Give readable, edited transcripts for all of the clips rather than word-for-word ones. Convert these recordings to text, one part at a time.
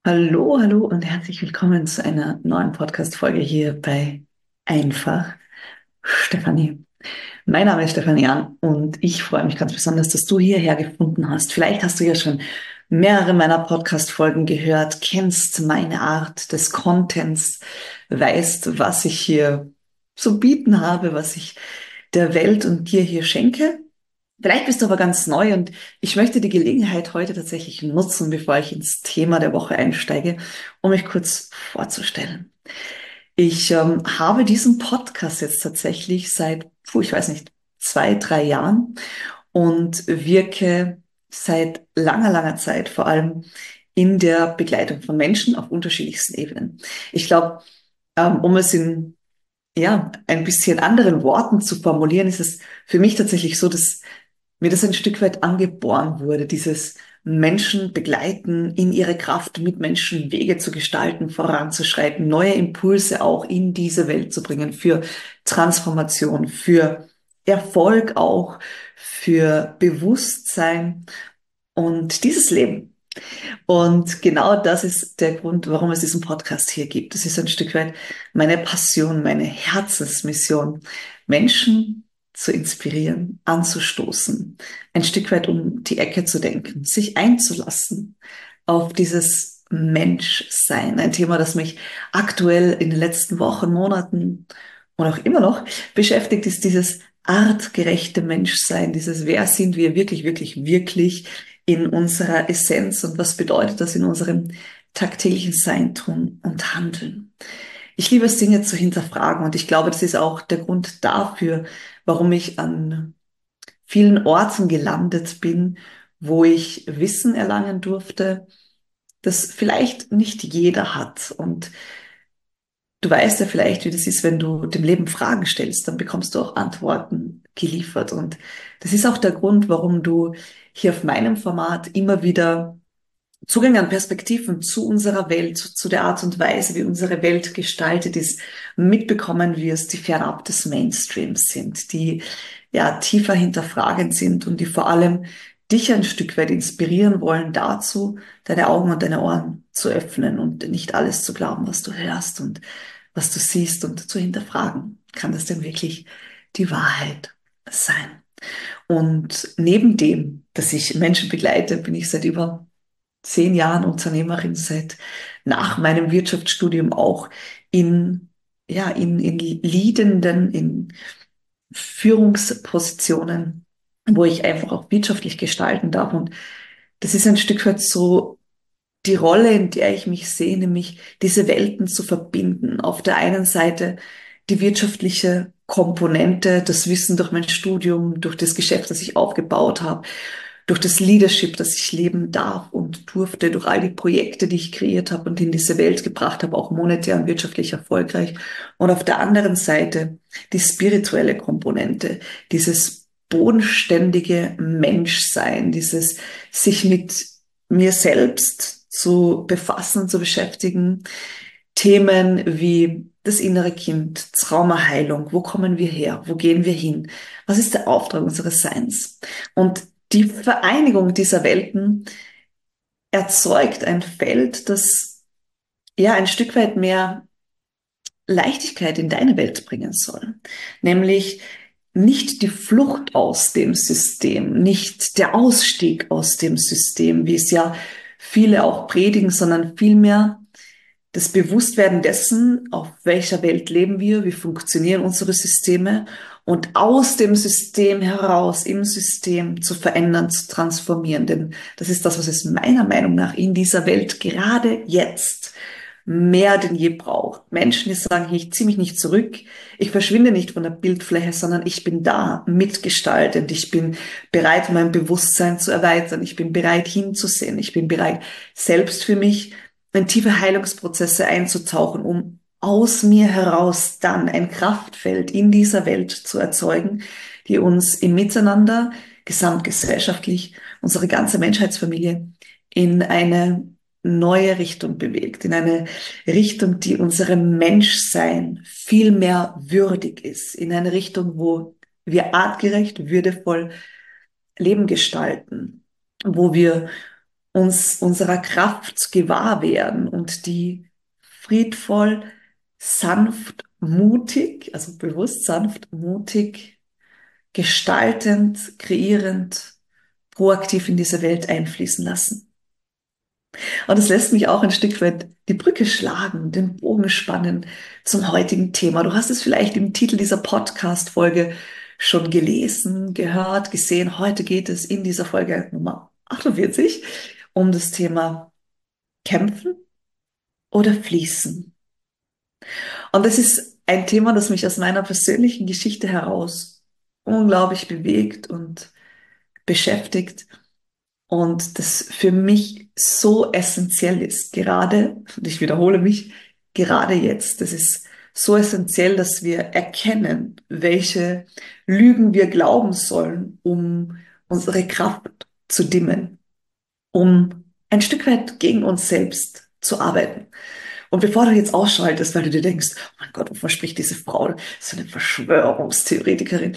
Hallo, hallo und herzlich willkommen zu einer neuen Podcast-Folge hier bei Einfach Stefanie. Mein Name ist Stefanie An und ich freue mich ganz besonders, dass du hierher gefunden hast. Vielleicht hast du ja schon mehrere meiner Podcast-Folgen gehört, kennst meine Art des Contents, weißt, was ich hier zu bieten habe, was ich der Welt und dir hier schenke. Vielleicht bist du aber ganz neu und ich möchte die Gelegenheit heute tatsächlich nutzen, bevor ich ins Thema der Woche einsteige, um mich kurz vorzustellen. Ich habe diesen Podcast jetzt tatsächlich seit, ich weiß nicht, 2, 3 Jahren und wirke seit langer, langer Zeit vor allem in der Begleitung von Menschen auf unterschiedlichsten Ebenen. Ich glaube, um es in ein bisschen anderen Worten zu formulieren, ist es für mich tatsächlich so, dass mir das ein Stück weit angeboren wurde, dieses Menschen begleiten, in ihre Kraft mit Menschen Wege zu gestalten, voranzuschreiten, neue Impulse auch in diese Welt zu bringen für Transformation, für Erfolg auch, für Bewusstsein und dieses Leben. Und genau das ist der Grund, warum es diesen Podcast hier gibt. Das ist ein Stück weit meine Passion, meine Herzensmission, Menschen zu inspirieren, anzustoßen, ein Stück weit um die Ecke zu denken, sich einzulassen auf dieses Menschsein. Ein Thema, das mich aktuell in den letzten Wochen, Monaten und auch immer noch beschäftigt, ist dieses artgerechte Menschsein, dieses Wer sind wir wirklich, wirklich, wirklich in unserer Essenz und was bedeutet das in unserem tagtäglichen Sein, Tun und Handeln. Ich liebe es, Dinge zu hinterfragen und ich glaube, das ist auch der Grund dafür, warum ich an vielen Orten gelandet bin, wo ich Wissen erlangen durfte, das vielleicht nicht jeder hat. Und du weißt ja vielleicht, wie das ist, wenn du dem Leben Fragen stellst, dann bekommst du auch Antworten geliefert. Und das ist auch der Grund, warum du hier auf meinem Format immer wieder Zugang an Perspektiven zu unserer Welt, zu der Art und Weise, wie unsere Welt gestaltet ist, mitbekommen wirst, die fernab des Mainstreams sind, die ja tiefer hinterfragend sind und die vor allem dich ein Stück weit inspirieren wollen dazu, deine Augen und deine Ohren zu öffnen und nicht alles zu glauben, was du hörst und was du siehst und zu hinterfragen. Kann das denn wirklich die Wahrheit sein? Und neben dem, dass ich Menschen begleite, bin ich seit über 10 Jahren Unternehmerin, seit nach meinem Wirtschaftsstudium auch in, in leadenden, in Führungspositionen, wo ich einfach auch wirtschaftlich gestalten darf. Und das ist ein Stück weit so die Rolle, in der ich mich sehe, nämlich diese Welten zu verbinden. Auf der einen Seite die wirtschaftliche Komponente, das Wissen durch mein Studium, durch das Geschäft, das ich aufgebaut habe, durch das Leadership, das ich leben darf und durfte, durch all die Projekte, die ich kreiert habe und in diese Welt gebracht habe, auch monetär und wirtschaftlich erfolgreich. Und auf der anderen Seite die spirituelle Komponente, dieses bodenständige Menschsein, dieses sich mit mir selbst zu befassen, zu beschäftigen. Themen wie das innere Kind, Traumaheilung, wo kommen wir her, wo gehen wir hin, was ist der Auftrag unseres Seins? Und die Vereinigung dieser Welten erzeugt ein Feld, das ja ein Stück weit mehr Leichtigkeit in deine Welt bringen soll. Nämlich nicht die Flucht aus dem System, nicht der Ausstieg aus dem System, wie es ja viele auch predigen, sondern vielmehr das Bewusstwerden dessen, auf welcher Welt leben wir, wie funktionieren unsere Systeme und aus dem System heraus, im System zu verändern, zu transformieren. Denn das ist das, was es meiner Meinung nach in dieser Welt gerade jetzt mehr denn je braucht. Menschen, die sagen, ich ziehe mich nicht zurück, ich verschwinde nicht von der Bildfläche, sondern ich bin da, mitgestaltend, ich bin bereit, mein Bewusstsein zu erweitern, ich bin bereit, hinzusehen, ich bin bereit, selbst für mich in tiefe Heilungsprozesse einzutauchen, um aus mir heraus dann ein Kraftfeld in dieser Welt zu erzeugen, die uns im Miteinander, gesamtgesellschaftlich, unsere ganze Menschheitsfamilie in eine neue Richtung bewegt, in eine Richtung, die unserem Menschsein viel mehr würdig ist, in eine Richtung, wo wir artgerecht, würdevoll Leben gestalten, wo wir uns unserer Kraft gewahr werden und die friedvoll, sanft, mutig, also bewusst sanft, mutig, gestaltend, kreierend, proaktiv in diese Welt einfließen lassen. Und es lässt mich auch ein Stück weit die Brücke schlagen, den Bogen spannen zum heutigen Thema. Du hast es vielleicht im Titel dieser Podcast-Folge schon gelesen, gehört, gesehen. Heute geht es in dieser Folge Nummer 48 um das Thema Kämpfen oder Fließen. Und das ist ein Thema, das mich aus meiner persönlichen Geschichte heraus unglaublich bewegt und beschäftigt. Und das für mich so essentiell ist, gerade, und ich wiederhole mich, gerade jetzt, das ist so essentiell, dass wir erkennen, welche Lügen wir glauben sollen, um unsere Kraft zu dimmen, um ein Stück weit gegen uns selbst zu arbeiten. Und bevor du jetzt ausschaltest, weil du dir denkst, oh mein Gott, wovon spricht diese Frau? So eine Verschwörungstheoretikerin.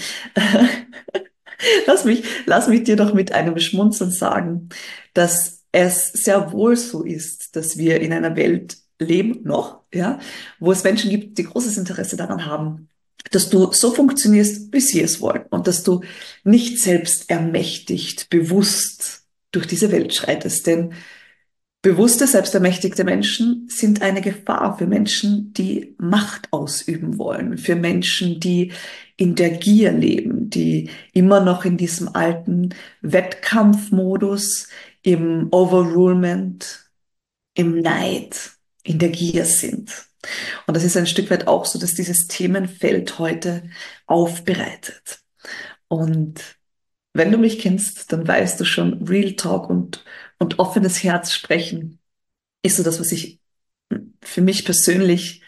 Lass mich dir doch mit einem Schmunzeln sagen, dass es sehr wohl so ist, dass wir in einer Welt leben noch, ja, wo es Menschen gibt, die großes Interesse daran haben, dass du so funktionierst, wie sie es wollen und dass du nicht selbst ermächtigt, bewusst durch diese Welt schreitest. Denn bewusste, selbstermächtigte Menschen sind eine Gefahr für Menschen, die Macht ausüben wollen, für Menschen, die in der Gier leben, die immer noch in diesem alten Wettkampfmodus, im Overrulement, im Neid, in der Gier sind. Und das ist ein Stück weit auch so, dass dieses Themenfeld heute aufbereitet. Und wenn du mich kennst, dann weißt du schon, Real Talk und offenes Herz sprechen ist so das, was ich für mich persönlich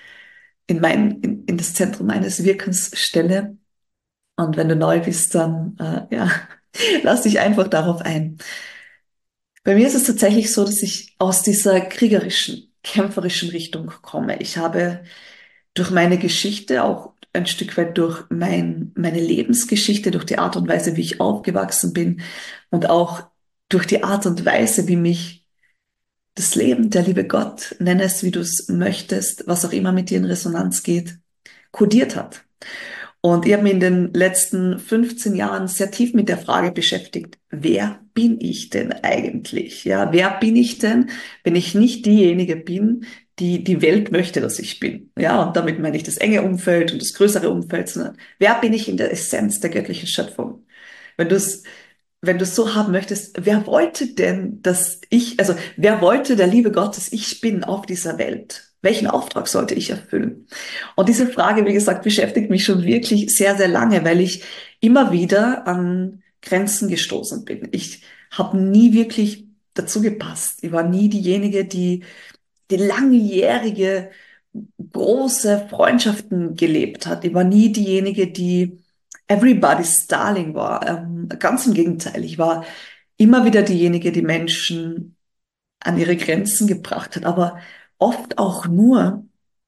in das Zentrum meines Wirkens stelle. Und wenn du neu bist, dann ja, lass dich einfach darauf ein. Bei mir ist es tatsächlich so, dass ich aus dieser kriegerischen, kämpferischen Richtung komme. Ich habe durch meine Geschichte, auch ein Stück weit durch meine Lebensgeschichte, durch die Art und Weise, wie ich aufgewachsen bin und auch durch die Art und Weise, wie mich das Leben, der liebe Gott, nenn es, wie du es möchtest, was auch immer mit dir in Resonanz geht, kodiert hat. Und ich habe mich in den letzten 15 Jahren sehr tief mit der Frage beschäftigt, wer bin ich denn eigentlich? Ja, wer bin ich denn, wenn ich nicht diejenige bin, die die Welt möchte, dass ich bin? Ja, und damit meine ich das enge Umfeld und das größere Umfeld, sondern wer bin ich in der Essenz der göttlichen Schöpfung? Wenn du es wenn du es so haben möchtest, wer wollte denn, also wer wollte der Liebe Gottes ich bin auf dieser Welt? Welchen Auftrag sollte ich erfüllen? Und diese Frage, wie gesagt, beschäftigt mich schon wirklich sehr, sehr lange, weil ich immer wieder an Grenzen gestoßen bin. Ich habe nie wirklich dazu gepasst. Ich war nie diejenige, die langjährige, große Freundschaften gelebt hat. Ich war nie diejenige, die everybody's darling war. Ganz im Gegenteil. Ich war immer wieder diejenige, die Menschen an ihre Grenzen gebracht hat, aber oft auch nur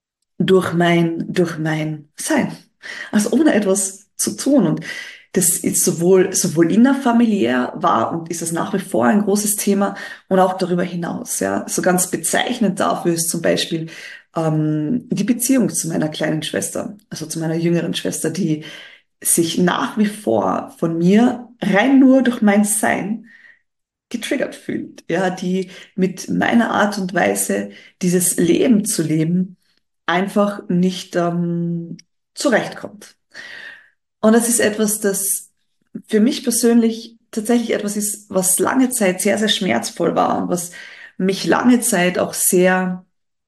durch mein Sein. Also ohne etwas zu tun. Und das ist sowohl innerfamiliär war und ist es nach wie vor ein großes Thema und auch darüber hinaus. Ja, so ganz bezeichnend dafür ist zum Beispiel die Beziehung zu meiner kleinen Schwester, also zu meiner jüngeren Schwester, die sich nach wie vor von mir rein nur durch mein Sein getriggert fühlt. Ja, die mit meiner Art und Weise, dieses Leben zu leben, einfach nicht zurechtkommt. Und das ist etwas, das für mich persönlich tatsächlich etwas ist, was lange Zeit sehr, sehr schmerzvoll war und was mich lange Zeit auch sehr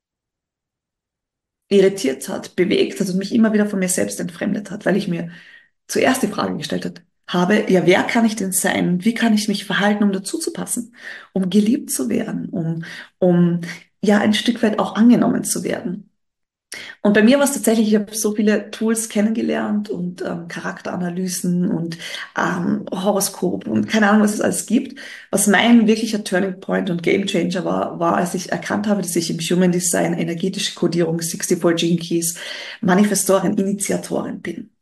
irritiert hat, bewegt hat und mich immer wieder von mir selbst entfremdet hat, weil ich mir zuerst die Frage habe, ja, wer kann ich denn sein? Wie kann ich mich verhalten, um dazu zu passen, um geliebt zu werden, um ja ein Stück weit auch angenommen zu werden? Und bei mir war es tatsächlich, ich habe so viele Tools kennengelernt und Charakteranalysen und Horoskop und keine Ahnung, was es alles gibt. Was mein wirklicher Turning Point und Game Changer war, als ich erkannt habe, dass ich im Human Design energetische Kodierung 64 Gene Keys Manifestorin, Initiatorin bin.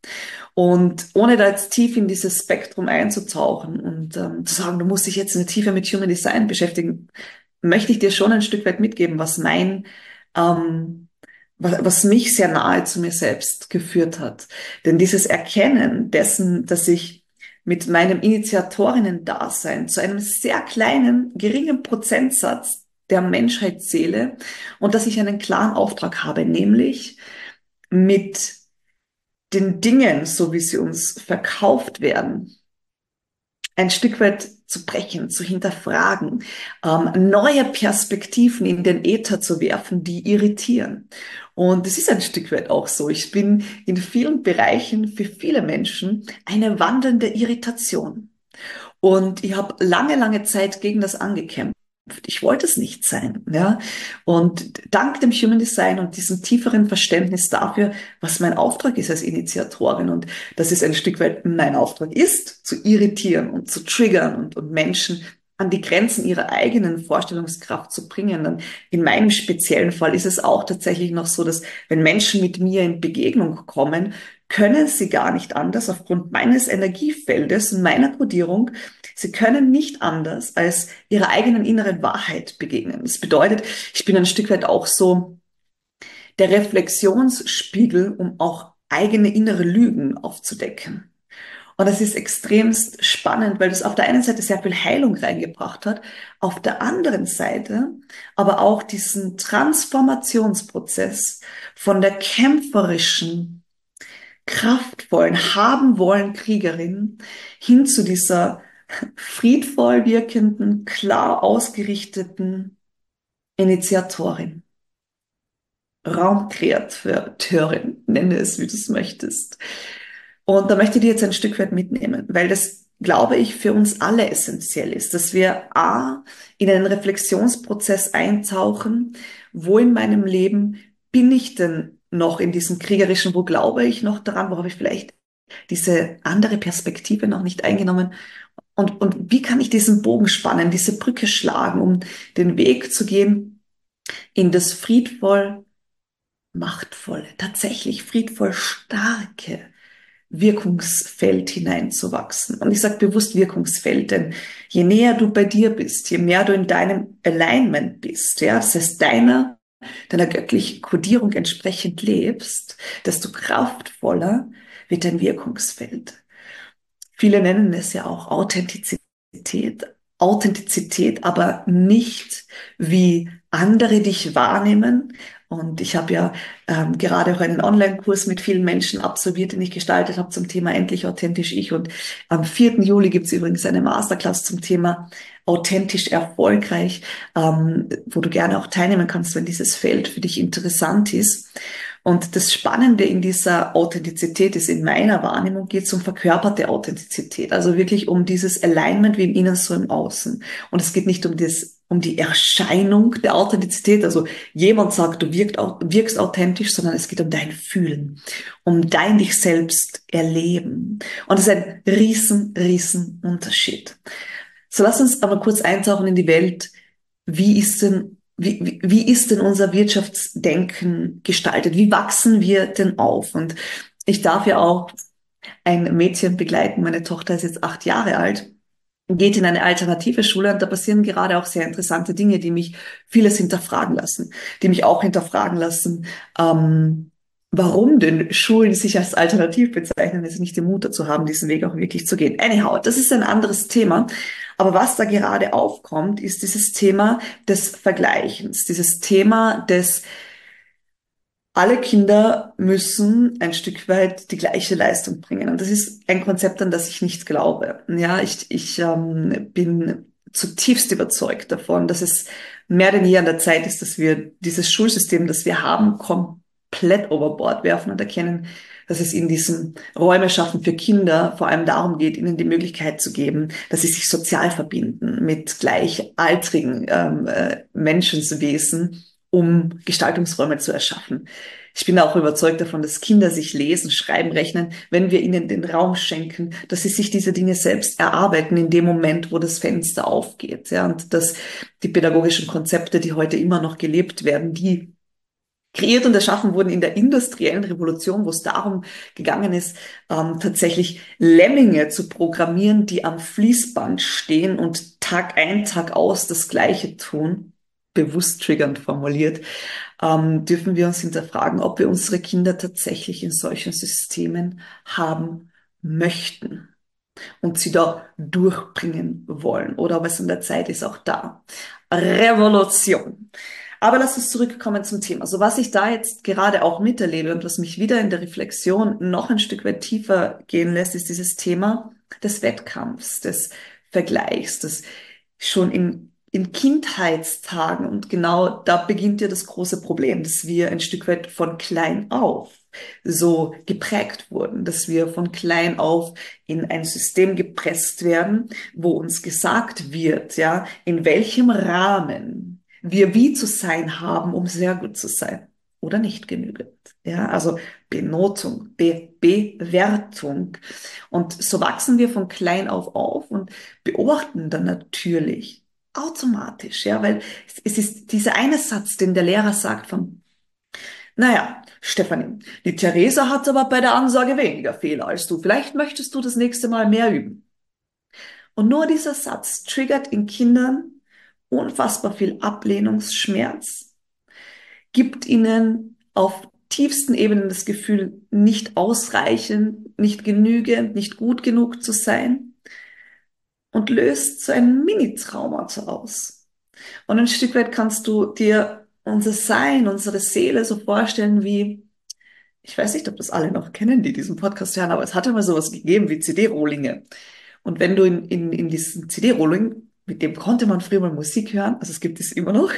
Und ohne da jetzt tief in dieses Spektrum einzutauchen und zu sagen, du musst dich jetzt in der Tiefe mit Human Design beschäftigen, möchte ich dir schon ein Stück weit mitgeben, ähm, was mich sehr nahe zu mir selbst geführt hat. Denn dieses Erkennen dessen, dass ich mit meinem Initiatorinnen-Dasein zu einem sehr kleinen, geringen Prozentsatz der Menschheitsseele und dass ich einen klaren Auftrag habe, nämlich mit den Dingen, so wie sie uns verkauft werden, ein Stück weit zu brechen, zu hinterfragen, neue Perspektiven in den Äther zu werfen, die irritieren. Und es ist ein Stück weit auch so. Ich bin in vielen Bereichen für viele Menschen eine wandelnde Irritation. Und ich habe lange, lange Zeit gegen das angekämpft. Ich wollte es nicht sein, ja. Und dank dem Human Design und diesem tieferen Verständnis dafür, was mein Auftrag ist als Initiatorin und dass es ein Stück weit mein Auftrag ist, zu irritieren und zu triggern und Menschen an die Grenzen ihrer eigenen Vorstellungskraft zu bringen. Dann in meinem speziellen Fall ist es auch tatsächlich noch so, dass wenn Menschen mit mir in Begegnung kommen, können sie gar nicht anders aufgrund meines Energiefeldes und meiner Kodierung. Sie können nicht anders als ihrer eigenen inneren Wahrheit begegnen. Das bedeutet, ich bin ein Stück weit auch so der Reflexionsspiegel, um auch eigene innere Lügen aufzudecken. Und das ist extremst spannend, weil das auf der einen Seite sehr viel Heilung reingebracht hat, auf der anderen Seite aber auch diesen Transformationsprozess von der kämpferischen, kraftvollen, haben wollen Kriegerin hin zu dieser friedvoll wirkenden, klar ausgerichteten Initiatorin, Raumkreateurin, nenne es, wie du es möchtest. Und da möchte ich dir jetzt ein Stück weit mitnehmen, weil das, glaube ich, für uns alle essentiell ist, dass wir A, in einen Reflexionsprozess eintauchen, wo in meinem Leben bin ich denn noch in diesem kriegerischen, wo glaube ich noch daran, wo habe ich vielleicht diese andere Perspektive noch nicht eingenommen und wie kann ich diesen Bogen spannen, diese Brücke schlagen, um den Weg zu gehen in das friedvoll machtvolle, tatsächlich friedvoll starke Wirkungsfeld hineinzuwachsen. Und ich sage bewusst Wirkungsfeld, denn je näher du bei dir bist, je mehr du in deinem Alignment bist, ja, das heißt deiner göttlichen Kodierung entsprechend lebst, desto kraftvoller wird dein Wirkungsfeld. Viele nennen es ja auch Authentizität. Authentizität, aber nicht wie andere dich wahrnehmen. Und ich habe ja gerade auch einen Online-Kurs mit vielen Menschen absolviert, den ich gestaltet habe zum Thema Endlich authentisch ich. Und am 4. Juli gibt es übrigens eine Masterclass zum Thema authentisch erfolgreich, wo du gerne auch teilnehmen kannst, wenn dieses Feld für dich interessant ist. Und das Spannende in dieser Authentizität ist, in meiner Wahrnehmung geht es um verkörperte Authentizität, also wirklich um dieses Alignment wie im Innen so im Außen. Und es geht nicht um die Erscheinung der Authentizität, also jemand sagt, du wirkst authentisch, sondern es geht um dein Fühlen, um dein dich selbst erleben. Und das ist ein riesen Unterschied. So lass uns aber kurz eintauchen in die Welt. Wie ist denn unser Wirtschaftsdenken gestaltet? Wie wachsen wir denn auf? Und ich darf ja auch ein Mädchen begleiten. Meine Tochter ist jetzt 8 Jahre alt, geht in eine alternative Schule und da passieren gerade auch sehr interessante Dinge, die mich vieles hinterfragen lassen, die mich auch hinterfragen lassen, warum denn Schulen sich als alternativ bezeichnen, also nicht den Mut dazu haben, diesen Weg auch wirklich zu gehen. Anyhow, das ist ein anderes Thema. Aber was da gerade aufkommt, ist dieses Thema des Vergleichens, dieses Thema des alle Kinder müssen ein Stück weit die gleiche Leistung bringen. Und das ist ein Konzept, an das ich nicht glaube. Ja, ich bin zutiefst überzeugt davon, dass es mehr denn je an der Zeit ist, dass wir dieses Schulsystem, das wir haben, komplett overboard werfen und erkennen, dass es in diesen Räume schaffen für Kinder vor allem darum geht, ihnen die Möglichkeit zu geben, dass sie sich sozial verbinden mit gleichaltrigen Menschenwesen, um Gestaltungsräume zu erschaffen. Ich bin auch überzeugt davon, dass Kinder sich lesen, schreiben, rechnen, wenn wir ihnen den Raum schenken, dass sie sich diese Dinge selbst erarbeiten in dem Moment, wo das Fenster aufgeht. Ja, und dass die pädagogischen Konzepte, die heute immer noch gelebt werden, die kreiert und erschaffen wurden in der industriellen Revolution, wo es darum gegangen ist, tatsächlich Lemminge zu programmieren, die am Fließband stehen und Tag ein, Tag aus das Gleiche tun, bewusst triggernd formuliert, dürfen wir uns hinterfragen, ob wir unsere Kinder tatsächlich in solchen Systemen haben möchten und sie da durchbringen wollen oder ob es an der Zeit ist, auch da. Revolution. Aber lass uns zurückkommen zum Thema. So was ich da jetzt gerade auch miterlebe und was mich wieder in der Reflexion noch ein Stück weit tiefer gehen lässt, ist dieses Thema des Wettkampfs, des Vergleichs, das schon in Kindheitstagen, und genau da beginnt ja das große Problem, dass wir ein Stück weit von klein auf so geprägt wurden, dass wir von klein auf in ein System gepresst werden, wo uns gesagt wird, ja, in welchem Rahmen wir wie zu sein haben, um sehr gut zu sein oder nicht genügend. Ja, also Benotung, Bewertung. Und so wachsen wir von klein auf und beobachten dann natürlich automatisch, ja, weil es ist dieser eine Satz, den der Lehrer sagt von, naja, Stefanie, die Theresa hat aber bei der Ansage weniger Fehler als du. Vielleicht möchtest du das nächste Mal mehr üben. Und nur dieser Satz triggert in Kindern unfassbar viel Ablehnungsschmerz, gibt ihnen auf tiefsten Ebenen das Gefühl, nicht ausreichend, nicht genügend, nicht gut genug zu sein und löst so ein Mini-Trauma aus. Und ein Stück weit kannst du dir unser Sein, unsere Seele so vorstellen wie, ich weiß nicht, ob das alle noch kennen, die diesen Podcast hören, aber es hatte mal sowas gegeben wie CD-Rohlinge. Und wenn du in diesen CD-Rohling, mit dem konnte man früher mal Musik hören, also es gibt es immer noch,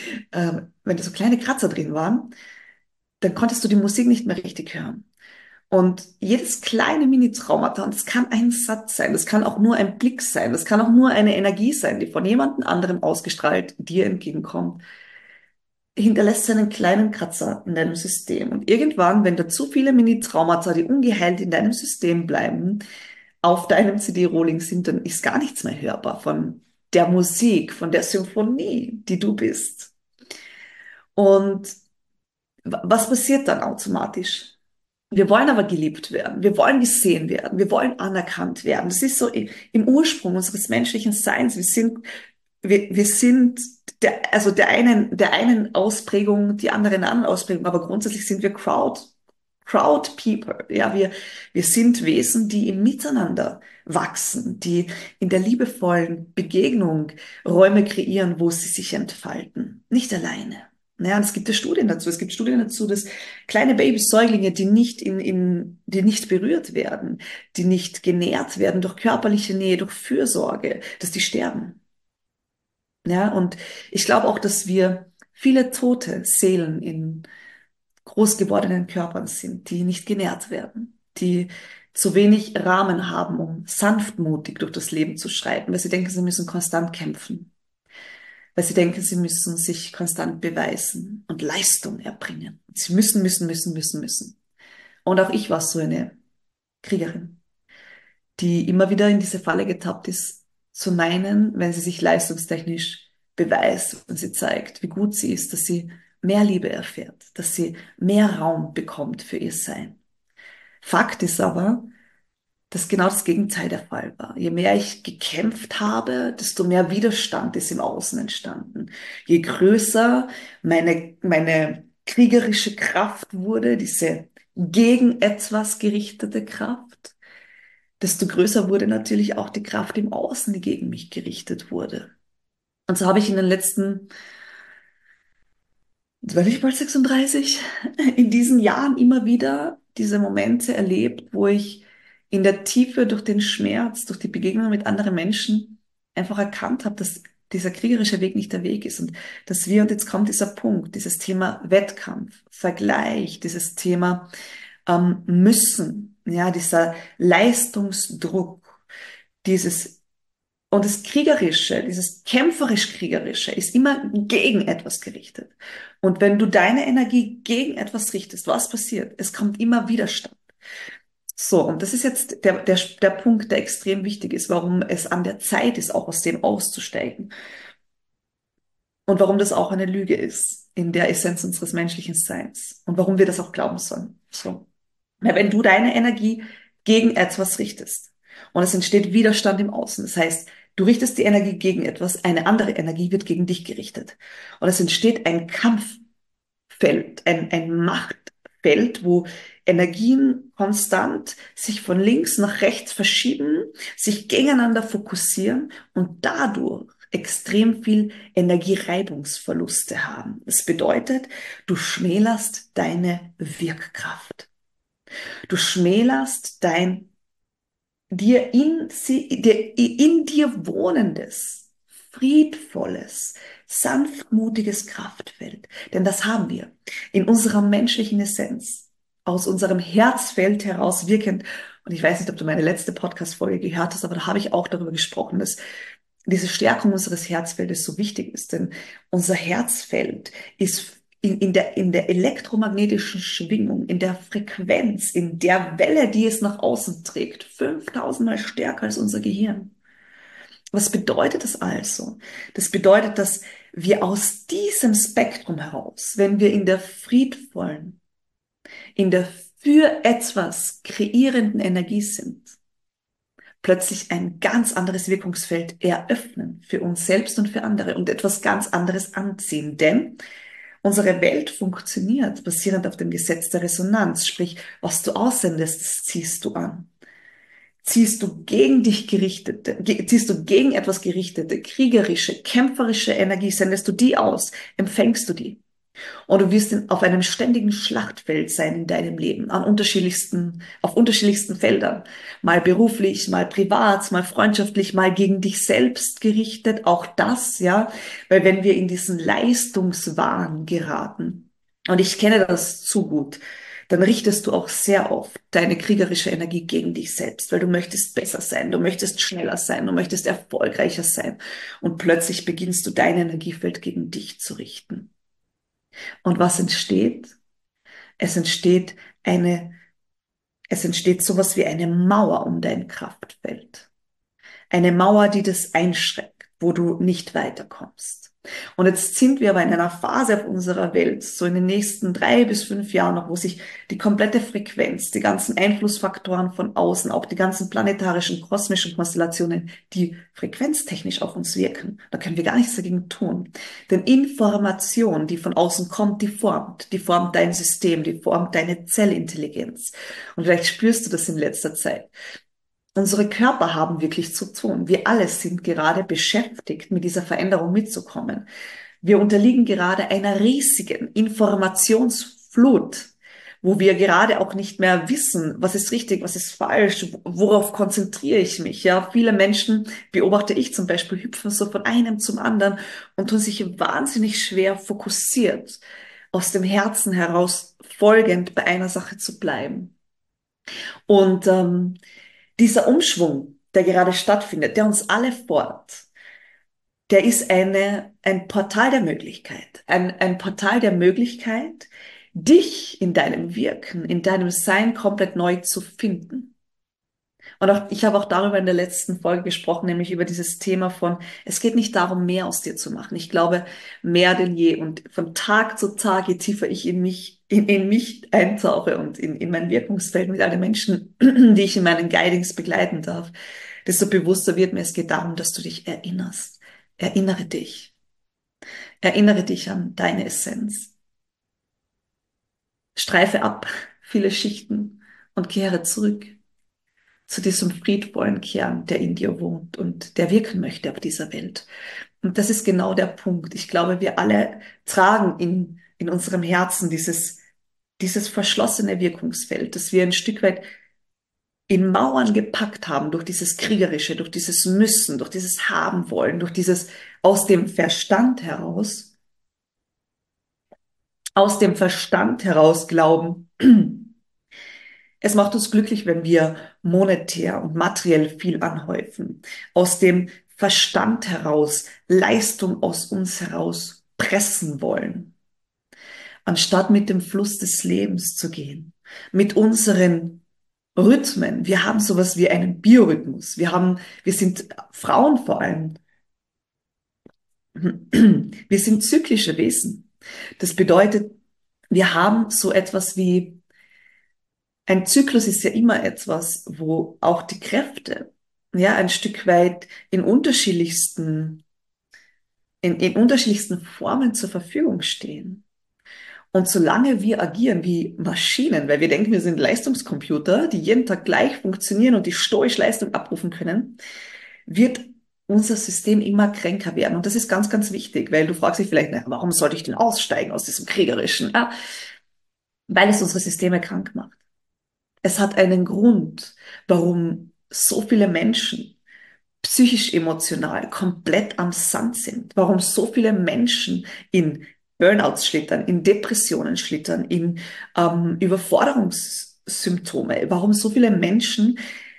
wenn da so kleine Kratzer drin waren, dann konntest du die Musik nicht mehr richtig hören. Und jedes kleine Mini-Traumata, und das kann ein Satz sein, das kann auch nur ein Blick sein, das kann auch nur eine Energie sein, die von jemandem anderem ausgestrahlt dir entgegenkommt, hinterlässt einen kleinen Kratzer in deinem System. Und irgendwann, wenn da zu viele Mini-Traumata, die ungeheilt in deinem System bleiben, auf deinem CD-Rolling sind, dann ist gar nichts mehr hörbar von der Musik, von der Symphonie, die du bist. Und was passiert dann automatisch? Wir wollen aber geliebt werden, wir wollen gesehen werden, wir wollen anerkannt werden. Das ist so im Ursprung unseres menschlichen Seins. Wir sind also der einen Ausprägung, die anderen anderen Ausprägung, aber grundsätzlich sind wir Crowd People. Ja, wir sind Wesen, die im Miteinander wachsen, die in der liebevollen Begegnung Räume kreieren, wo sie sich entfalten. Nicht alleine. Naja, und es gibt ja Studien dazu. Es gibt Studien dazu, dass kleine Babys, Säuglinge, die nicht berührt werden, die nicht genährt werden durch körperliche Nähe, durch Fürsorge, dass die sterben. Ja, und ich glaube auch, dass wir viele tote Seelen in groß gewordenen Körpern sind, die nicht genährt werden, die zu wenig Rahmen haben, um sanftmutig durch das Leben zu schreiten, weil sie denken, sie müssen konstant kämpfen, weil sie denken, sie müssen sich konstant beweisen und Leistung erbringen. Sie müssen. Und auch ich war so eine Kriegerin, die immer wieder in diese Falle getappt ist, zu meinen, wenn sie sich leistungstechnisch beweist und sie zeigt, wie gut sie ist, dass sie mehr Liebe erfährt, dass sie mehr Raum bekommt für ihr Sein. Fakt ist aber, dass genau das Gegenteil der Fall war. Je mehr ich gekämpft habe, desto mehr Widerstand ist im Außen entstanden. Je größer meine kriegerische Kraft wurde, diese gegen etwas gerichtete Kraft, desto größer wurde natürlich auch die Kraft im Außen, die gegen mich gerichtet wurde. Und so habe ich in den letzten, jetzt werde ich bald 36, in diesen Jahren immer wieder diese Momente erlebt, wo ich in der Tiefe durch den Schmerz, durch die Begegnung mit anderen Menschen einfach erkannt habe, dass dieser kriegerische Weg nicht der Weg ist und dass wir, und jetzt kommt dieser Punkt, dieses Thema Wettkampf, Vergleich, dieses Thema Müssen, ja, dieser Leistungsdruck, dieses und das Kriegerische, dieses kämpferisch-kriegerische ist immer gegen etwas gerichtet. Und wenn du deine Energie gegen etwas richtest, was passiert? Es kommt immer Widerstand. So, und das ist jetzt der Punkt, der extrem wichtig ist, warum es an der Zeit ist, auch aus dem auszusteigen. und warum das auch eine Lüge ist in der Essenz unseres menschlichen Seins und warum wir das auch glauben sollen. So. Ja, wenn du deine Energie gegen etwas richtest und es entsteht Widerstand im Außen, das heißt, du richtest die Energie gegen etwas, eine andere Energie wird gegen dich gerichtet. Und es entsteht ein Kampffeld, ein Machtfeld, wo Energien konstant sich von links nach rechts verschieben, sich gegeneinander fokussieren und dadurch extrem viel Energiereibungsverluste haben. Das bedeutet, du schmälerst deine Wirkkraft. Du schmälerst dein in dir wohnendes, friedvolles, sanftmutiges Kraftfeld. Denn das haben wir in unserer menschlichen Essenz, aus unserem Herzfeld heraus wirkend. Und ich weiß nicht, ob du meine letzte Podcast-Folge gehört hast, aber da habe ich auch darüber gesprochen, dass diese Stärkung unseres Herzfeldes so wichtig ist. Denn unser Herzfeld ist in der elektromagnetischen Schwingung, in der Frequenz, in der Welle, die es nach außen trägt, 5000 Mal stärker als unser Gehirn. Was bedeutet das also? Das bedeutet, dass wir aus diesem Spektrum heraus, wenn wir in der friedvollen, in der für etwas kreierenden Energie sind, plötzlich ein ganz anderes Wirkungsfeld eröffnen für uns selbst und für andere und etwas ganz anderes anziehen. Denn unsere Welt funktioniert basierend auf dem Gesetz der Resonanz, sprich, was du aussendest, das ziehst du an. Ziehst du gegen dich gerichtete, ziehst du gegen etwas gerichtete, kriegerische, kämpferische Energie, sendest du die aus, empfängst du die. Und du wirst auf einem ständigen Schlachtfeld sein in deinem Leben, auf unterschiedlichsten Feldern. Mal beruflich, mal privat, mal freundschaftlich, mal gegen dich selbst gerichtet. Auch das, ja, weil wenn wir in diesen Leistungswahn geraten, und ich kenne das zu gut, dann richtest du auch sehr oft deine kriegerische Energie gegen dich selbst, weil du möchtest besser sein, du möchtest schneller sein, du möchtest erfolgreicher sein. Und plötzlich beginnst du dein Energiefeld gegen dich zu richten. Und was entsteht? Es entsteht eine, es entsteht sowas wie eine Mauer um dein Kraftfeld. Eine Mauer, die das einschränkt, wo du nicht weiterkommst. Und jetzt sind wir aber in einer Phase auf unserer Welt, so in den nächsten 3 bis 5 Jahren noch, wo sich die komplette Frequenz, die ganzen Einflussfaktoren von außen, auch die ganzen planetarischen, kosmischen Konstellationen, die frequenztechnisch auf uns wirken, da können wir gar nichts dagegen tun. Denn Information, die von außen kommt, die formt dein System, die formt deine Zellintelligenz. Und vielleicht spürst du das in letzter Zeit. Unsere Körper haben wirklich zu tun. Wir alle sind gerade beschäftigt, mit dieser Veränderung mitzukommen. Wir unterliegen gerade einer riesigen Informationsflut, wo wir gerade auch nicht mehr wissen, was ist richtig, was ist falsch, worauf konzentriere ich mich. Ja, viele Menschen, beobachte ich zum Beispiel, hüpfen so von einem zum anderen und tun sich wahnsinnig schwer fokussiert, aus dem Herzen heraus folgend bei einer Sache zu bleiben. Und dieser Umschwung, der gerade stattfindet, der uns alle fordert, der ist ein Portal der Möglichkeit. Ein Portal der Möglichkeit, dich in deinem Wirken, in deinem Sein komplett neu zu finden. Und ich habe auch darüber in der letzten Folge gesprochen, nämlich über dieses Thema von, es geht nicht darum, mehr aus dir zu machen. Ich glaube, mehr denn je. Und von Tag zu Tag, je tiefer ich in mich eintauche und in mein Wirkungsfeld mit allen Menschen, die ich in meinen Guidings begleiten darf, desto bewusster wird mir, es geht darum, dass du dich erinnerst. Erinnere dich. Erinnere dich an deine Essenz. Streife ab viele Schichten und kehre zurück zu diesem friedvollen Kern, der in dir wohnt und der wirken möchte auf dieser Welt. Und das ist genau der Punkt. Ich glaube, wir alle tragen in unserem Herzen dieses verschlossene Wirkungsfeld, das wir ein Stück weit in Mauern gepackt haben durch dieses Kriegerische, durch dieses Müssen, durch dieses Haben wollen, durch dieses aus dem Verstand heraus, aus dem Verstand heraus glauben, es macht uns glücklich, wenn wir monetär und materiell viel anhäufen. Aus dem Verstand heraus Leistung aus uns heraus pressen wollen, anstatt mit dem Fluss des Lebens zu gehen, mit unseren Rhythmen. Wir haben sowas wie einen Biorhythmus. Wir sind Frauen vor allem Wir sind zyklische Wesen. Das bedeutet, wir haben so etwas wie, ein Zyklus ist ja immer etwas, wo auch die Kräfte, ja, ein Stück weit in unterschiedlichsten Formen zur Verfügung stehen. Und solange wir agieren wie Maschinen, weil wir denken, wir sind Leistungscomputer, die jeden Tag gleich funktionieren und die stoisch Leistung abrufen können, wird unser System immer kränker werden. Und das ist ganz, ganz wichtig, weil du fragst dich vielleicht, na, warum sollte ich denn aussteigen aus diesem Kriegerischen? Ja, weil es unsere Systeme krank macht. Es hat einen Grund, warum so viele Menschen psychisch emotional komplett am Sand sind, warum so viele Menschen in Burnouts schlittern, in Depressionen schlittern, in Überforderungssymptome, warum so viele Menschen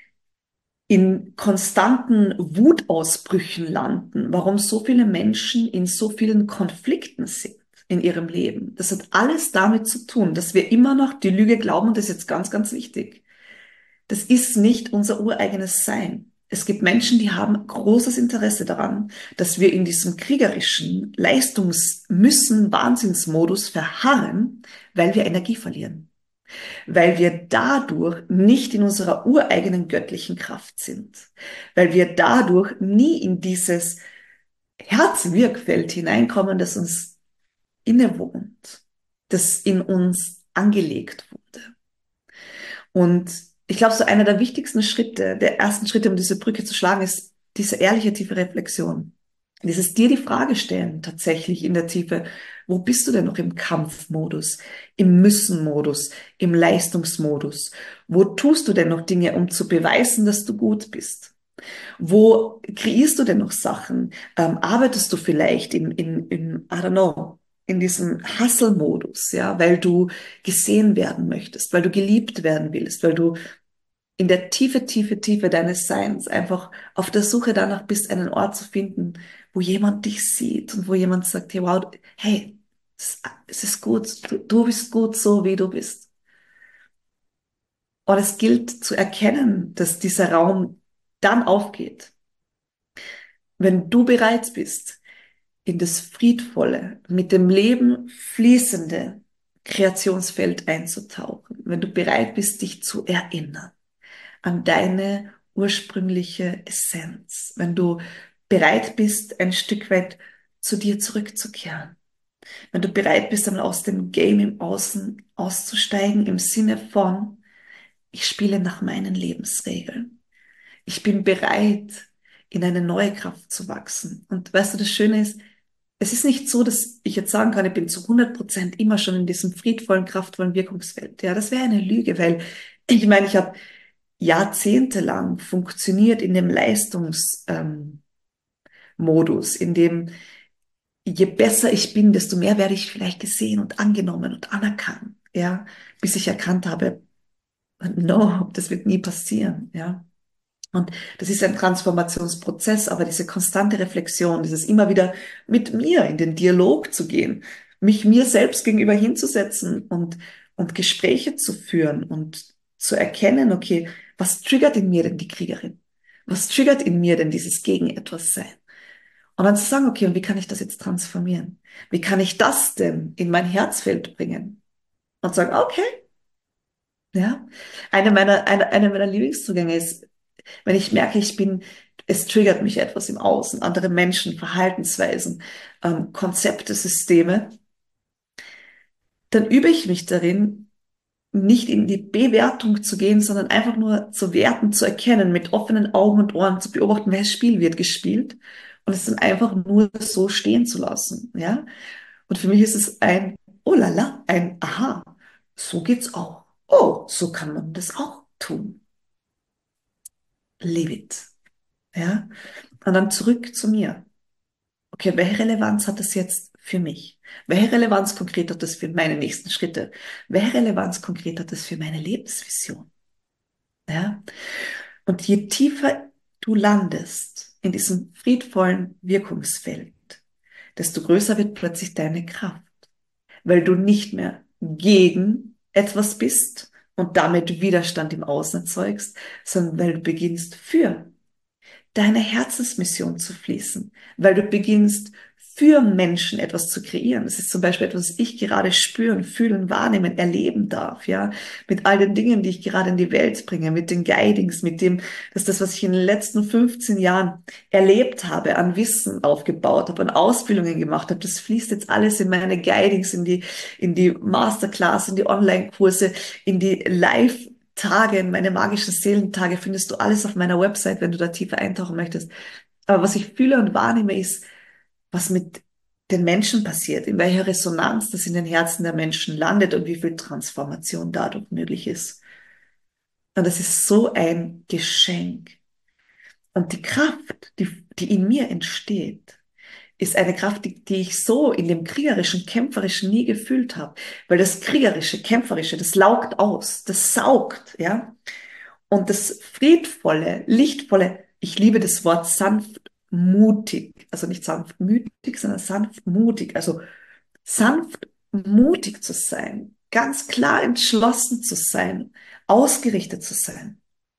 in konstanten Wutausbrüchen landen, warum so viele Menschen in so vielen Konflikten sind in ihrem Leben. Das hat alles damit zu tun, dass wir immer noch die Lüge glauben, und das ist jetzt ganz, ganz wichtig. Das ist nicht unser ureigenes Sein. Es gibt Menschen, die haben großes Interesse daran, dass wir in diesem kriegerischen Leistungsmüssen Wahnsinnsmodus verharren, weil wir Energie verlieren, weil wir dadurch nicht in unserer ureigenen göttlichen Kraft sind, weil wir dadurch nie in dieses Herzwirkfeld hineinkommen, das uns innewohnt, das in uns angelegt wurde. Und ich glaube, so einer der wichtigsten Schritte, der ersten Schritte, um diese Brücke zu schlagen, ist diese ehrliche, tiefe Reflexion. Dieses dir die Frage stellen, tatsächlich in der Tiefe, wo bist du denn noch im Kampfmodus, im Müssen-Modus, im Leistungsmodus? Wo tust du denn noch Dinge, um zu beweisen, dass du gut bist? Wo kreierst du denn noch Sachen? Arbeitest du vielleicht I don't know, in diesem Hustle-Modus, ja, weil du gesehen werden möchtest, weil du geliebt werden willst, weil du in der Tiefe, Tiefe, Tiefe deines Seins einfach auf der Suche danach bist, einen Ort zu finden, wo jemand dich sieht und wo jemand sagt, hey, wow, hey, es ist gut, du bist gut so, wie du bist. Und es gilt zu erkennen, dass dieser Raum dann aufgeht, wenn du bereit bist, in das friedvolle, mit dem Leben fließende Kreationsfeld einzutauchen, wenn du bereit bist, dich zu erinnern an deine ursprüngliche Essenz, wenn du bereit bist, ein Stück weit zu dir zurückzukehren, wenn du bereit bist, einmal aus dem Game im Außen auszusteigen, im Sinne von, ich spiele nach meinen Lebensregeln. Ich bin bereit, in eine neue Kraft zu wachsen. Und weißt du, das Schöne ist, es ist nicht so, dass ich jetzt sagen kann, ich bin zu 100% immer schon in diesem friedvollen, kraftvollen Wirkungsfeld. Ja, das wäre eine Lüge, weil ich meine, ich habe jahrzehntelang funktioniert in dem Leistungsmodus, in dem je besser ich bin, desto mehr werde ich vielleicht gesehen und angenommen und anerkannt, ja, bis ich erkannt habe, no, das wird nie passieren, ja. Und das ist ein Transformationsprozess, aber diese konstante Reflexion, dieses immer wieder mit mir in den Dialog zu gehen, mich mir selbst gegenüber hinzusetzen und Gespräche zu führen und zu erkennen, okay, was triggert in mir denn die Kriegerin? Was triggert in mir denn dieses Gegen etwas sein? Und dann zu sagen, okay, und wie kann ich das jetzt transformieren? Wie kann ich das denn in mein Herzfeld bringen? Und sagen, okay, ja. Eine meiner Lieblingszugänge ist, wenn ich merke, es triggert mich etwas im Außen, andere Menschen, Verhaltensweisen, Konzepte, Systeme, dann übe ich mich darin, nicht in die Bewertung zu gehen, sondern einfach nur zu werten, zu erkennen, mit offenen Augen und Ohren zu beobachten, welches Spiel wird gespielt und es dann einfach nur so stehen zu lassen, ja. Und für mich ist es ein, oh la la, ein Aha, so geht's auch. Oh, so kann man das auch tun. Live it, ja. Und dann zurück zu mir. Okay, welche Relevanz hat das jetzt für mich? Welche Relevanz konkret hat das für meine nächsten Schritte? Welche Relevanz konkret hat das für meine Lebensvision? Ja? Und je tiefer du landest in diesem friedvollen Wirkungsfeld, desto größer wird plötzlich deine Kraft, weil du nicht mehr gegen etwas bist und damit Widerstand im Außen erzeugst, sondern weil du beginnst für deine Herzensmission zu fließen, weil du beginnst für Menschen etwas zu kreieren. Das ist zum Beispiel etwas, was ich gerade spüren, fühlen, wahrnehmen, erleben darf, ja. Mit all den Dingen, die ich gerade in die Welt bringe, mit den Guidings, mit dem, dass das, was ich in den letzten 15 Jahren erlebt habe, an Wissen aufgebaut habe, an Ausbildungen gemacht habe, das fließt jetzt alles in meine Guidings, in die Masterclass, in die Online-Kurse, in die Live-Tage, in meine magischen Seelentage, findest du alles auf meiner Website, wenn du da tiefer eintauchen möchtest. Aber was ich fühle und wahrnehme, ist, was mit den Menschen passiert, in welcher Resonanz das in den Herzen der Menschen landet und wie viel Transformation dadurch möglich ist. Und das ist so ein Geschenk. Und die Kraft, die in mir entsteht, ist eine Kraft, die ich so in dem kriegerischen, kämpferischen nie gefühlt habe. Weil das kriegerische, kämpferische, das laugt aus, das saugt, ja. Und das friedvolle, lichtvolle, ich liebe das Wort sanftmutig, also nicht sanftmütig, sondern sanftmutig, also sanftmutig zu sein, ganz klar entschlossen zu sein, ausgerichtet zu sein,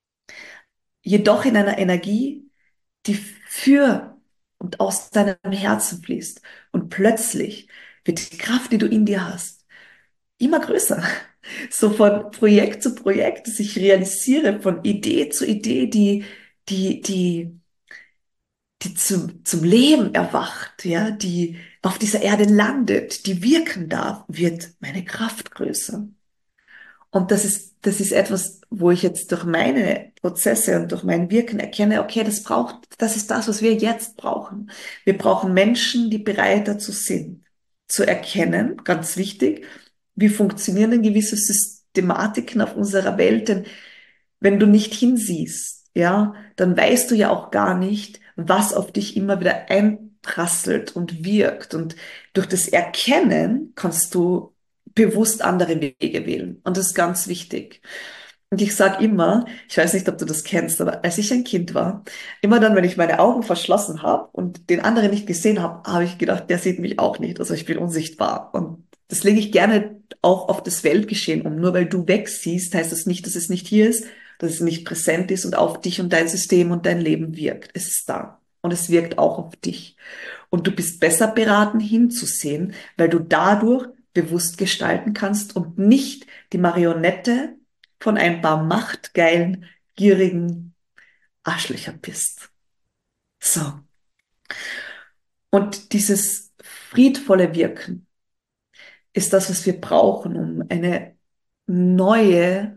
jedoch in einer Energie, die für und aus deinem Herzen fließt. Und plötzlich wird die Kraft, die du in dir hast, immer größer. So von Projekt zu Projekt, dass ich realisiere, von Idee zu Idee, die, die, die zum Leben erwacht, ja, die auf dieser Erde landet, die wirken darf, wird meine Kraft größer. Und das ist etwas, wo ich jetzt durch meine Prozesse und durch mein Wirken erkenne, okay, das ist das, was wir jetzt brauchen. Wir brauchen Menschen, die bereit dazu sind, zu erkennen, ganz wichtig, wie funktionieren denn gewisse Systematiken auf unserer Welt, denn wenn du nicht hinsiehst, ja, dann weißt du ja auch gar nicht, was auf dich immer wieder einprasselt und wirkt. Und durch das Erkennen kannst du bewusst andere Wege wählen. Und das ist ganz wichtig. Und ich sage immer, ich weiß nicht, ob du das kennst, aber als ich ein Kind war, immer dann, wenn ich meine Augen verschlossen habe und den anderen nicht gesehen habe, habe ich gedacht, der sieht mich auch nicht. Also ich bin unsichtbar. Und das lege ich gerne auch auf das Weltgeschehen um. Nur weil du wegsiehst, heißt das nicht, dass es nicht hier ist, dass es nicht präsent ist und auf dich und dein System und dein Leben wirkt. Es ist da. Und es wirkt auch auf dich. Und du bist besser beraten hinzusehen, weil du dadurch bewusst gestalten kannst und nicht die Marionette von ein paar machtgeilen, gierigen Arschlöcher bist. So. Und dieses friedvolle Wirken ist das, was wir brauchen, um eine neue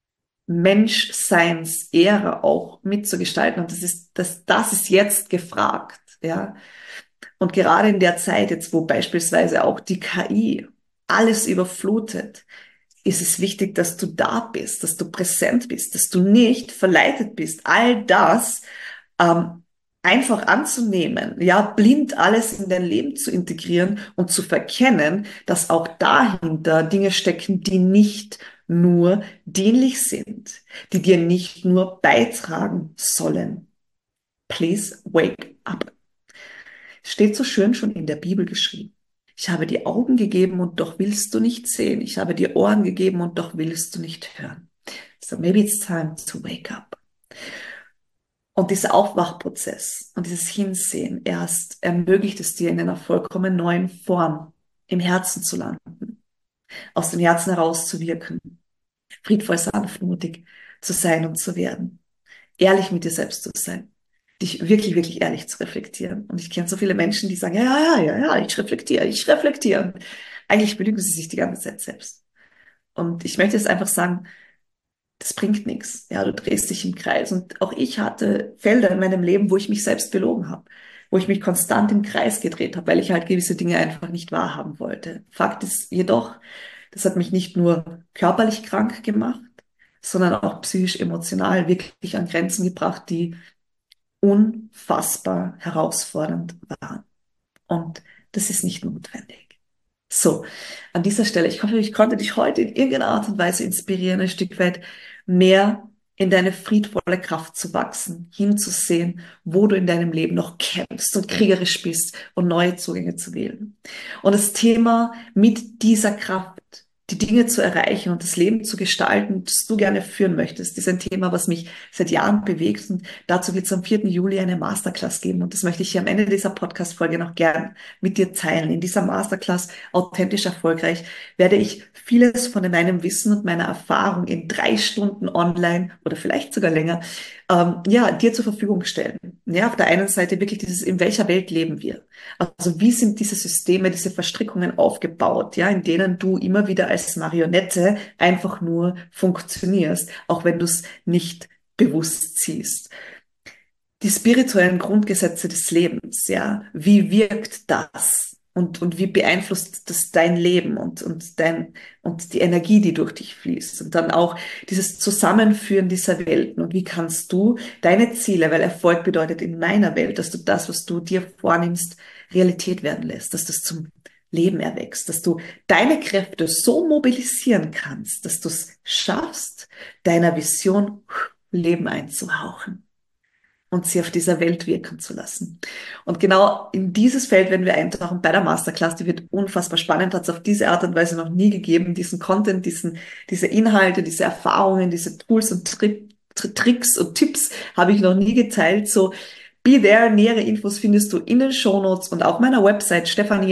Menschseins-Ära auch mitzugestalten. Und das ist jetzt gefragt, ja. Und gerade in der Zeit jetzt, wo beispielsweise auch die KI alles überflutet, ist es wichtig, dass du da bist, dass du präsent bist, dass du nicht verleitet bist, all das ähm, einfach anzunehmen, ja, blind alles in dein Leben zu integrieren und zu verkennen, dass auch dahinter Dinge stecken, die nicht nur dienlich sind, die dir nicht nur beitragen sollen. Please wake up. Steht so schön schon in der Bibel geschrieben. Ich habe dir Augen gegeben und doch willst du nicht sehen. Ich habe dir Ohren gegeben und doch willst du nicht hören. So maybe it's time to wake up. Und dieser Aufwachprozess und dieses Hinsehen erst ermöglicht es dir in einer vollkommen neuen Form im Herzen zu landen, aus dem Herzen heraus zu wirken, friedvoll, sanftmutig zu sein und zu werden, ehrlich mit dir selbst zu sein, dich wirklich, wirklich ehrlich zu reflektieren. Und ich kenne so viele Menschen, die sagen, ja, ich reflektiere, ich reflektiere. Eigentlich belügen sie sich die ganze Zeit selbst. Und ich möchte jetzt einfach sagen, das bringt nichts. Ja, du drehst dich im Kreis. Und auch ich hatte Felder in meinem Leben, wo ich mich selbst belogen habe, wo ich mich konstant im Kreis gedreht habe, weil ich halt gewisse Dinge einfach nicht wahrhaben wollte. Fakt ist jedoch, das hat mich nicht nur körperlich krank gemacht, sondern auch psychisch, emotional wirklich an Grenzen gebracht, die unfassbar herausfordernd waren. Und das ist nicht notwendig. So, an dieser Stelle, ich hoffe, ich konnte dich heute in irgendeiner Art und Weise inspirieren, ein Stück weit mehr in deine friedvolle Kraft zu wachsen, hinzusehen, wo du in deinem Leben noch kämpfst und kriegerisch bist und neue Zugänge zu wählen. Und das Thema mit dieser Kraft die Dinge zu erreichen und das Leben zu gestalten, das du gerne führen möchtest. Das ist ein Thema, was mich seit Jahren bewegt. Und dazu wird es am 4. Juli eine Masterclass geben. Und das möchte ich hier am Ende dieser Podcast-Folge noch gern mit dir teilen. In dieser Masterclass Authentisch Erfolgreich werde ich vieles von meinem Wissen und meiner Erfahrung in 3 Stunden online oder vielleicht sogar länger, ja, dir zur Verfügung stellen. Ja, auf der einen Seite wirklich dieses, in welcher Welt leben wir? Also wie sind diese Systeme, diese Verstrickungen aufgebaut, ja, in denen du immer wieder als Marionette einfach nur funktionierst, auch wenn du es nicht bewusst siehst. Die spirituellen Grundgesetze des Lebens, ja, wie wirkt das? Und wie beeinflusst das dein Leben und die Energie, die durch dich fließt? Und dann auch dieses Zusammenführen dieser Welten. Und wie kannst du deine Ziele, weil Erfolg bedeutet in meiner Welt, dass du das, was du dir vornimmst, Realität werden lässt, dass das zum Leben erwächst, dass du deine Kräfte so mobilisieren kannst, dass du es schaffst, deiner Vision Leben einzuhauchen und sie auf dieser Welt wirken zu lassen. Und genau in dieses Feld werden wir eintauchen bei der Masterclass. Die wird unfassbar spannend, hat es auf diese Art und Weise noch nie gegeben. Diesen Content, diese Inhalte, diese Erfahrungen, diese Tools und Tricks und Tipps habe ich noch nie geteilt. So, be there. Nähere Infos findest du in den Shownotes und auf meiner Website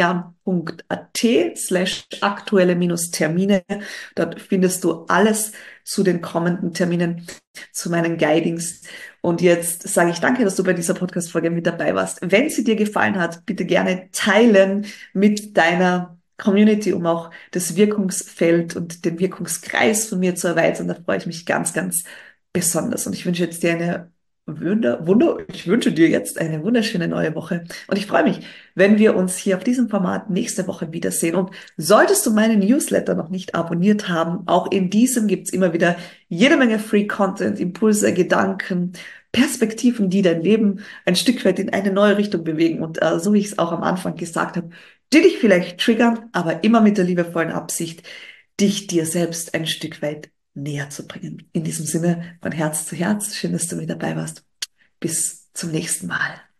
stephanian.at/aktuelle-Termine. Dort findest du alles zu den kommenden Terminen, zu meinen Guidings. Und jetzt sage ich danke, dass du bei dieser Podcast-Folge mit dabei warst. Wenn sie dir gefallen hat, bitte gerne teilen mit deiner Community, um auch das Wirkungsfeld und den Wirkungskreis von mir zu erweitern. Da freue ich mich ganz, ganz besonders. Und ich wünsche jetzt dir ich wünsche dir jetzt eine wunderschöne neue Woche. Und ich freue mich, wenn wir uns hier auf diesem Format nächste Woche wiedersehen. Und solltest du meinen Newsletter noch nicht abonniert haben, auch in diesem gibt's immer wieder jede Menge Free Content, Impulse, Gedanken, Perspektiven, die dein Leben ein Stück weit in eine neue Richtung bewegen. Und so wie ich es auch am Anfang gesagt habe, die dich vielleicht triggern, aber immer mit der liebevollen Absicht, dich dir selbst ein Stück weit näher zu bringen. In diesem Sinne, von Herz zu Herz, schön, dass du mit dabei warst. Bis zum nächsten Mal.